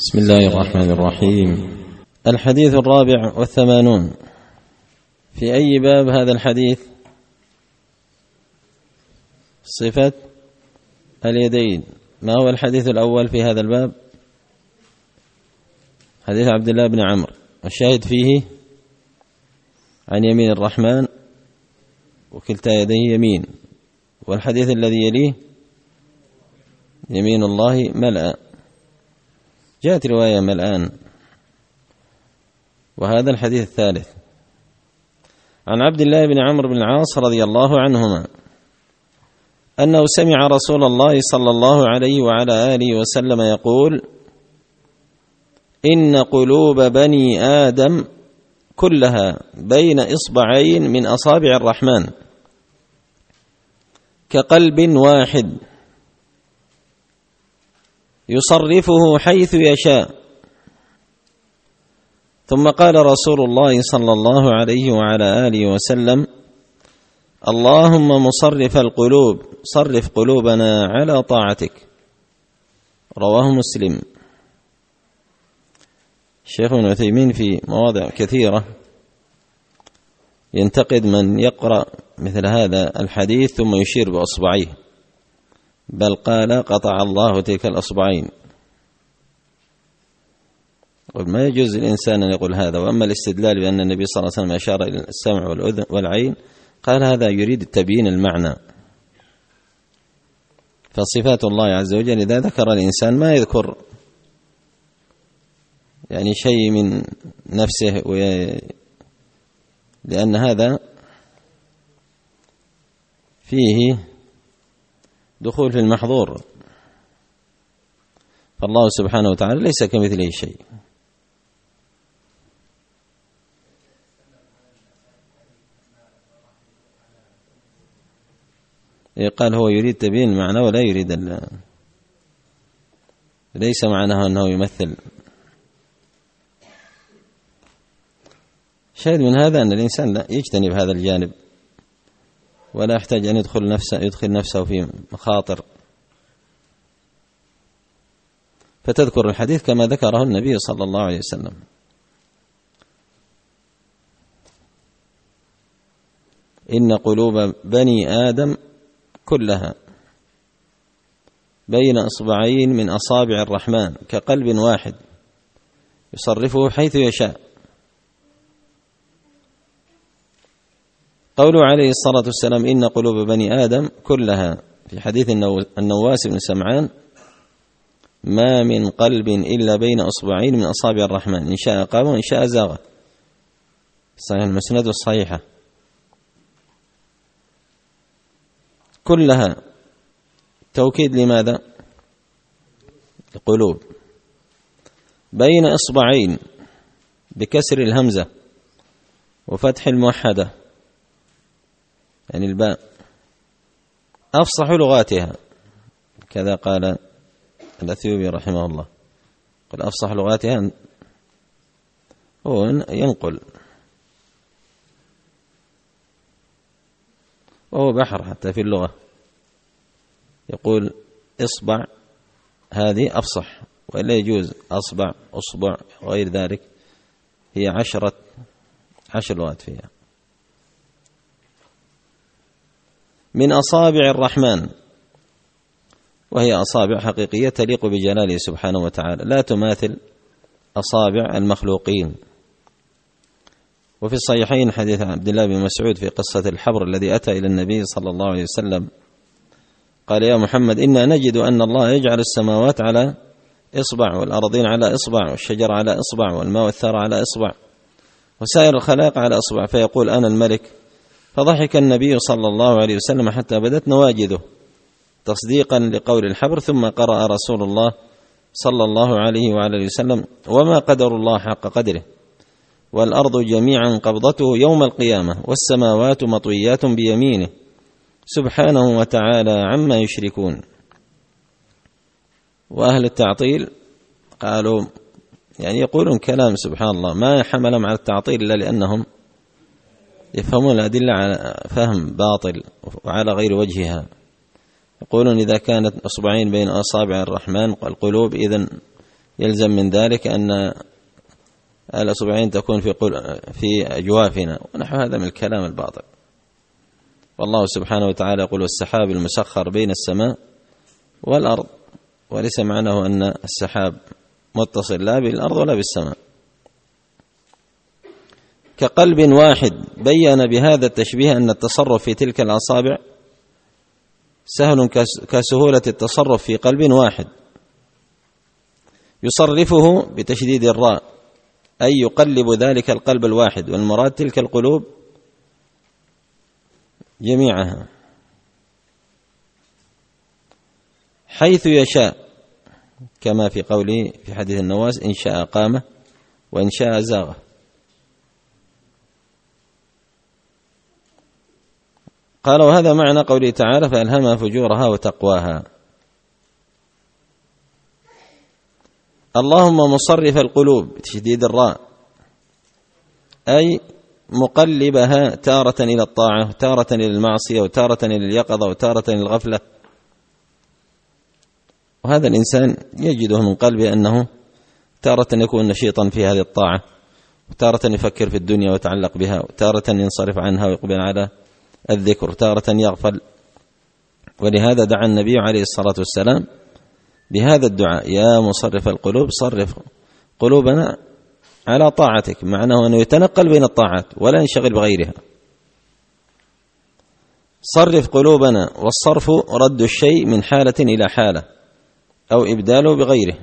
بسم الله الرحمن الرحيم. الحديث 84. في أي باب هذا الحديث؟ صفة اليدين. ما هو الحديث الأول في هذا الباب؟ حديث عبد الله بن عمرو، الشاهد فيه عن يمين الرحمن وكلتا يديه يمين. والحديث الذي يليه يمين الله ملأ، جاءت رواية ملآن. وهذا الحديث الثالث عن عبد الله بن عمرو بن العاص رضي الله عنهما أنه سمع رسول الله صلى الله عليه وعلى آله وسلم يقول: إن قلوب بني آدم كلها بين إصبعين من أصابع الرحمن كقلب واحد يصرفه حيث يشاء. ثم قال رسول الله صلى الله عليه وعلى آله وسلم: اللهم مصرف القلوب صرف قلوبنا على طاعتك. رواه مسلم. الشيخ ابن عثيمين في مواضع كثيرة ينتقد من يقرأ مثل هذا الحديث ثم يشير بأصبعيه، بل قال: قطع الله تلك الأصبعين. وما يجوز للإنسان أن يقول هذا. وأما الاستدلال بأن النبي صلى الله عليه وسلم أشار إلى السمع والأذن والعين، قال هذا يريد تبيين المعنى. فصفات الله عز وجل إذا ذكر الإنسان ما يذكر يعني شيء من نفسه، لأن هذا فيه دخول في المحظور. فالله سبحانه وتعالى ليس كمثله شيء. قال هو يريد تبيين المعنى ولا يريد ليس معناه أنه يمثل. شاهد من هذا أن الإنسان لا يجتنب هذا الجانب، ولا يحتاج أن يدخل نفسه في مخاطر، فتذكر الحديث كما ذكره النبي صلى الله عليه وسلم. إن قلوب بني آدم كلها بين إصبعين من أصابع الرحمن كقلب واحد يصرفه حيث يشاء. قوله عليه الصلاة والسلام: إن قلوب بني آدم كلها، في حديث النواس بن سمعان: ما من قلب إلا بين أصبعين من أصابع الرحمن، إن شاء قام وإن شاء زاغ. صحيح المسند الصحيحة. كلها توكيد لماذا؟ القلوب بين إصبعين بكسر الهمزة وفتح الموحدة، يعني الباء، أفصح لغاتها، كذا قال الأثيوبي رحمه الله. قال أفصح لغاتها، هو ينقل، وهو بحر حتى في اللغة. يقول إصبع هذه أفصح، ولا يجوز أصبع أصبع وغير ذلك. هي 10 لغات فيها. من أصابع الرحمن، وهي أصابع حقيقية تليق بجلاله سبحانه وتعالى، لا تماثل أصابع المخلوقين. وفي الصحيحين حديث عبد الله بن مسعود في قصة الحبر الذي أتى إلى النبي صلى الله عليه وسلم، قال: يا محمد، إنا نجد أن الله يجعل السماوات على إصبع، والأرضين على إصبع، والشجر على إصبع، والماء والثرى على إصبع، وسائر الخلائق على إصبع، فيقول: أنا الملك. فضحك النبي صلى الله عليه وسلم حتى بدت نواجذه تصديقا لقول الحبر. ثم قرأ رسول الله صلى الله عليه وعلى وسلم: وما قدر الله حق قدره، والأرض جميعا قبضته يوم القيامة، والسماوات مطويات بيمينه، سبحانه وتعالى عما يشركون. وأهل التعطيل قالوا يعني يقولون كلام سبحان الله ما حملهم على التعطيل إلا لأنهم يفهمون الأدلة على فهم باطل وعلى غير وجهها. يقولون إذا كانت أصبعين بين أصابع الرحمن القلوب إذن يلزم من ذلك أن الأصبعين تكون في أجوافنا ونحو هذا من الكلام الباطل. والله سبحانه وتعالى يقول: والسحاب المسخر بين السماء والأرض، وليس معناه أن السحاب متصل لا بالأرض ولا بالسماء. كقلب واحد، بين بهذا التشبيه أن التصرف في تلك الأصابع سهل كسهولة التصرف في قلب واحد يصرفه بتشديد الراء، أي يقلب ذلك القلب الواحد، والمراد تلك القلوب جميعها حيث يشاء، كما في قوله في حديث النواس: إن شاء قامه وإن شاء زاغه. قال: وهذا معنى قوله تعالى: فألهمها فجورها وتقواها. اللهم مصرف القلوب بتشديد الراء، أي مقلبها تارة إلى الطاعة وتارة إلى المعصية وتارة إلى اليقظة وتارة إلى الغفلة. وهذا الإنسان يجده من قلبه أنه تارة يكون نشيطا في هذه الطاعة، وتارة يفكر في الدنيا ويتعلق بها، وتارة ينصرف عنها ويقبل على الذكر، تارة يغفل. ولهذا دعا النبي عليه الصلاة والسلام بهذا الدعاء: يا مصرف القلوب صرف قلوبنا على طاعتك، معناه أنه يتنقل بين الطاعات ولا ينشغل بغيرها. صرف قلوبنا، والصرف رد الشيء من حالة إلى حالة أو إبداله بغيره.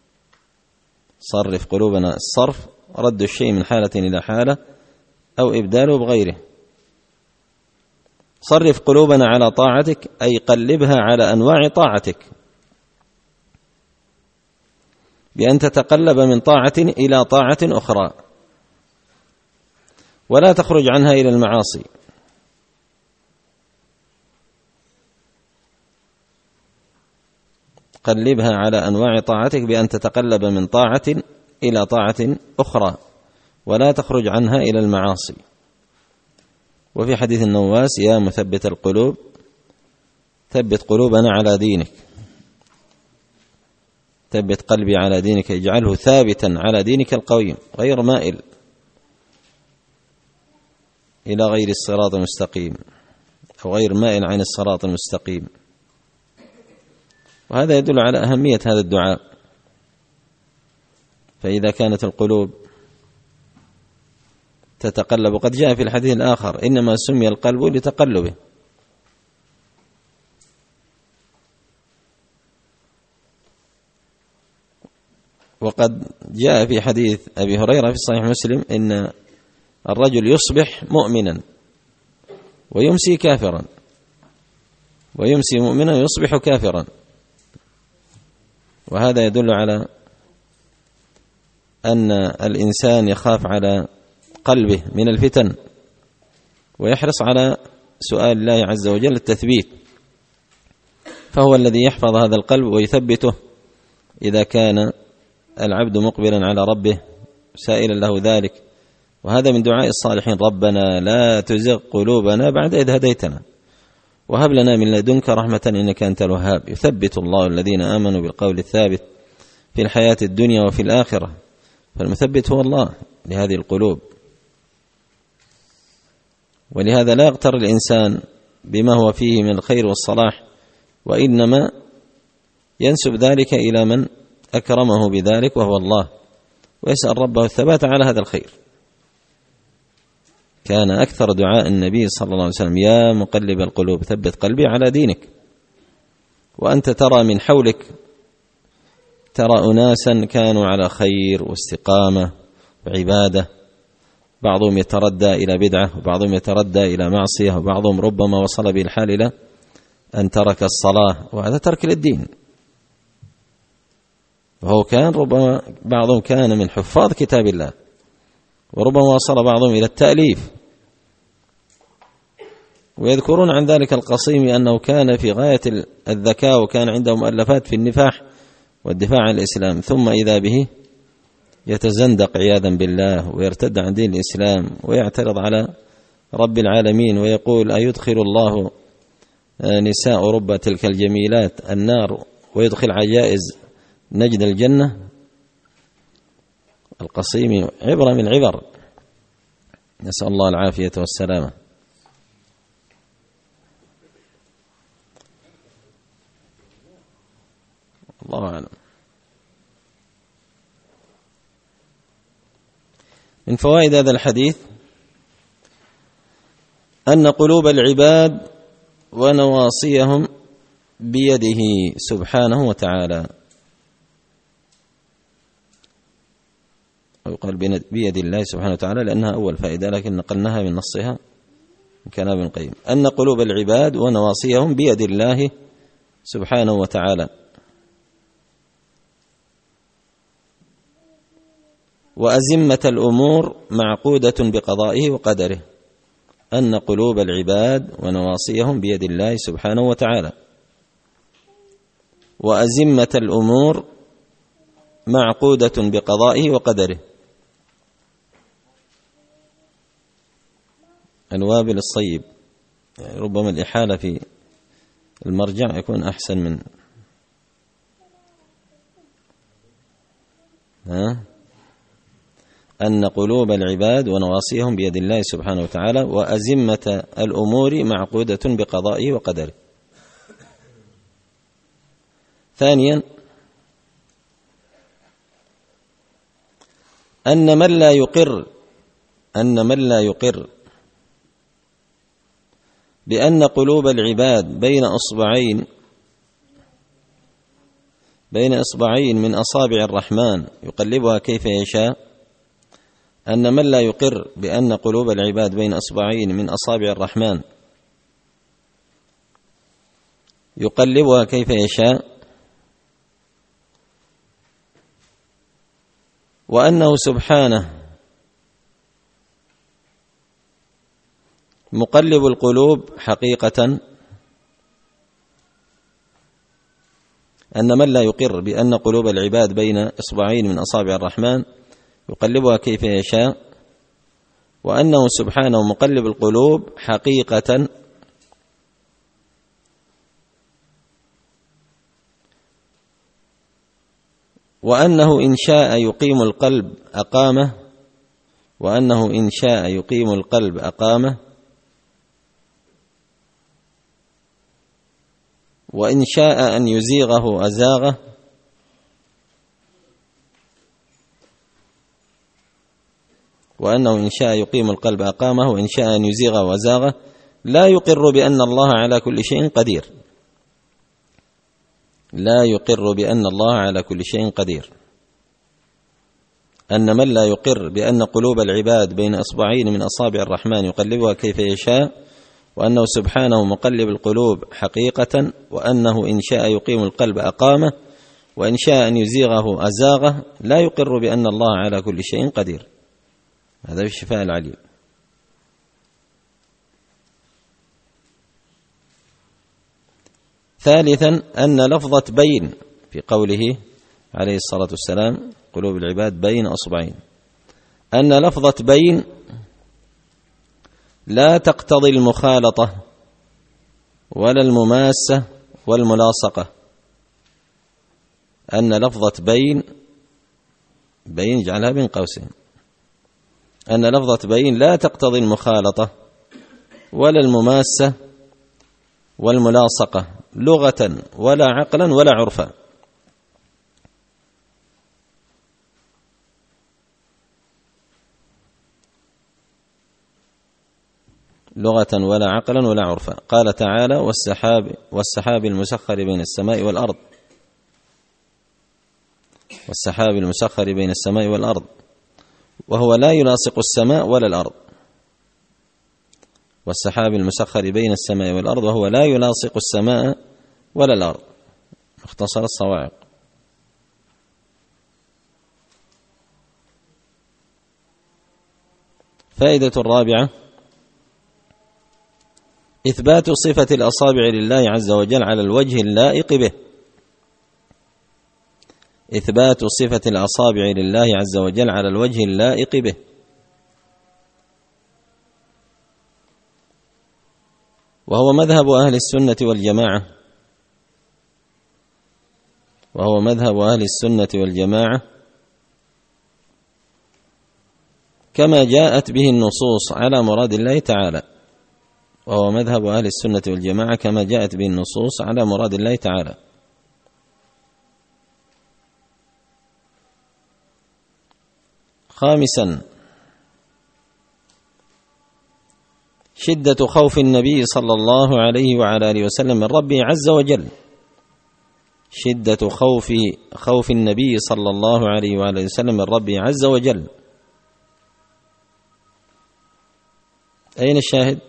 صرف قلوبنا، الصرف رد الشيء من حالة إلى حالة أو إبداله بغيره. صرف قلوبنا على طاعتك، أي قلبها على أنواع طاعتك، بأن تتقلب من طاعة إلى طاعة أخرى ولا تخرج عنها إلى المعاصي. قلبها على أنواع طاعتك بأن تتقلب من طاعة إلى طاعة أخرى ولا تخرج عنها إلى المعاصي. وفي حديث النواس: يا مثبت القلوب ثبت قلوبنا على دينك. ثبت قلبي على دينك، اجعله ثابتا على دينك القويم غير مائل إلى غير الصراط المستقيم، أو غير مائل عن الصراط المستقيم. وهذا يدل على أهمية هذا الدعاء. فإذا كانت القلوب تتقلب، قد جاء في الحديث الآخر: إنما سمي القلب لتقلبه. وقد جاء في حديث أبي هريرة في صحيح مسلم: إن الرجل يصبح مؤمنا ويمسي كافرا، ويمسي مؤمنا ويصبح كافرا. وهذا يدل على أن الإنسان يخاف على قلبه من الفتن، ويحرص على سؤال الله عز وجل التثبيت، فهو الذي يحفظ هذا القلب ويثبته إذا كان العبد مقبلا على ربه سائلا له ذلك. وهذا من دعاء الصالحين: ربنا لا تزغ قلوبنا بعد إذ هديتنا وهب لنا من لدنك رحمة إنك أنت الوهاب. يثبت الله الذين آمنوا بالقول الثابت في الحياة الدنيا وفي الآخرة، فالمثبت هو الله لهذه القلوب. ولهذا لا يغتر الإنسان بما هو فيه من الخير والصلاح، وإنما ينسب ذلك إلى من أكرمه بذلك وهو الله، ويسأل ربه الثبات على هذا الخير. كان أكثر دعاء النبي صلى الله عليه وسلم: يا مقلب القلوب ثبت قلبي على دينك. وأنت ترى من حولك، ترى أناسا كانوا على خير واستقامة وعبادة، بعضهم يتردى إلى بدعة، وبعضهم يتردى إلى معصية، وبعضهم ربما وصل به الحال إلى أن ترك الصلاة، وهذا ترك للدين. وهو كان ربما بعضهم كان من حفاظ كتاب الله، وربما وصل بعضهم إلى التأليف. ويذكرون عن ذلك القصيم أنه كان في غاية الذكاء، وكان عنده مؤلفات في النفاح والدفاع عن الإسلام، ثم إذا به يتزندق عياذا بالله ويرتد عن دين الإسلام ويعترض على رب العالمين، ويقول: أيدخل الله نساء رب تلك الجميلات النار ويدخل عجائز نجد الجنة؟ القصيم عبرة من العبر، نسأل الله العافية والسلامة. الله أعلم. من فوائد هذا الحديث أن قلوب العباد ونواصيهم بيده سبحانه وتعالى، أو يقال بيد الله سبحانه وتعالى لأنها أول فائدة، لكن نقلناها من نصها من كلام ابن القيم، أن قلوب العباد ونواصيهم بيد الله سبحانه وتعالى، وأزمة الأمور معقودة بقضائه وقدره. أن قلوب العباد ونواصيهم بيد الله سبحانه وتعالى، وأزمة الأمور معقودة بقضائه وقدره. الوابل الصيب، يعني ربما الإحالة في المرجع يكون أحسن من أن قلوب العباد ونواصيهم بيد الله سبحانه وتعالى، وأزمة الأمور معقودة بقضائه وقدره. ثانيا أن من لا يقر بأن قلوب العباد بين إصبعين من أصابع الرحمن يقلبها كيف يشاء، أن من لا يقر بأن قلوب العباد بين إصبعين من أصابع الرحمن يقلبها كيف يشاء، وأنه سبحانه مقلب القلوب حقيقة، أن من لا يقر بأن قلوب العباد بين إصبعين من أصابع الرحمن يقلبها كيف يشاء، وأنه سبحانه مقلب القلوب حقيقة، وأنه إن شاء يقيم القلب أقامه، وأنه إن شاء يقيم القلب أقامه، وإن شاء أن يزيغه أزاغه، وأنه إن شاء يقيم القلب أقامه، وإن شاء أن يزيغه أزاغه. لا يقر بأن الله على كل شيء قدير، لا يقر بأن الله على كل شيء قدير. أن من لا يقر بأن قلوب العباد بين إصبعين من أصابع الرحمن يقلبها كيف يشاء، وأنه سبحانه مقلب القلوب حقيقة، وأنه إن شاء يقيم القلب أقامه، وإن شاء أن يزيغه أزاغه، لا يقر بأن الله على كل شيء قدير. هذا في الشفاء العليم. ثالثا أن لفظة بين في قوله عليه الصلاة والسلام قلوب العباد بين أصبعين، أن لفظة بين لا تقتضي المخالطة ولا المماسة والملاصقة. أن لفظة بين اجعلها بين قوسين، أن لفظة بين لا تقتضي المخالطة ولا المماسة والملاصقة لغة ولا عقلا ولا عرفا. لغة ولا عقلا ولا عرفا. قال تعالى والسحاب المسخر بين السماء والأرض، والسحاب المسخر بين السماء والأرض، وهو لا يلاصق السماء ولا الأرض. والسحاب المسخر بين السماء والأرض وهو لا يلاصق السماء ولا الأرض. اختصر الصواعق. فائدة الرابعة إثبات صفة الأصابع لله عز وجل على الوجه اللائق به. إثبات صفة الأصابع لله عز وجل على الوجه اللائق به، وهو مذهب أهل السنة والجماعة، وهو مذهب أهل السنة والجماعة كما جاءت به النصوص على مراد الله تعالى، وهو مذهب أهل السنة والجماعة، كما جاءت به النصوص على مراد الله تعالى. خامسا، شدة خوف النبي صلى الله عليه وعلى آله وسلم من ربه عز وجل، شدة خوف النبي صلى الله عليه وعلى آله وسلم من ربه عز وجل. أين الشاهد؟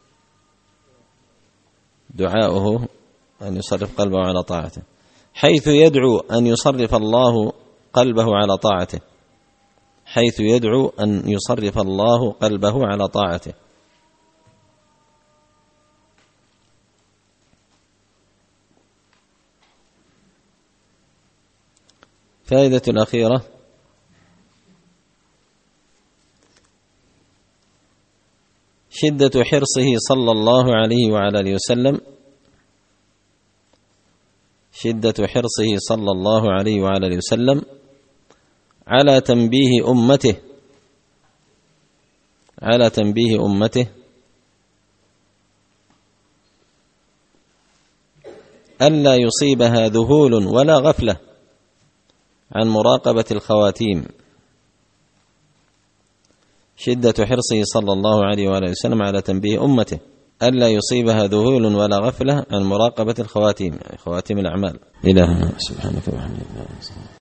دعاؤه أن يصرف قلبه على طاعته، حيث يدعو أن يصرف الله قلبه على طاعته، حيث يدعو أن يصرف الله قلبه على طاعته. فائدة الأخيرة: شدة حرصه صلى الله عليه وعلى آله وسلم، شدة حرصه صلى الله عليه وعلى آله وسلم على تنبيه أمته، على تنبيه أمته ألا يصيبها ذهول ولا غفلة عن مراقبة الخواتيم، شدة حرصه صلى الله عليه وآله وسلم على تنبيه أمته ألا يصيبها ذهول ولا غفلة عن مراقبة الخواتيم، يعني خواتيم الأعمال. إلهنا سبحانك وبحمدك.